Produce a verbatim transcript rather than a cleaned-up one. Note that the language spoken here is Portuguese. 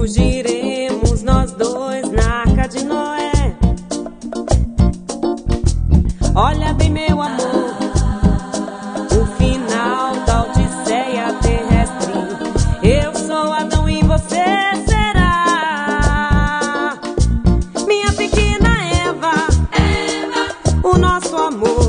Fugiremos nós dois na arca de Noé. Olha bem, meu amor, o final da odisseia terrestre. Eu sou Adão e você será minha pequena Eva, Eva. O nosso amor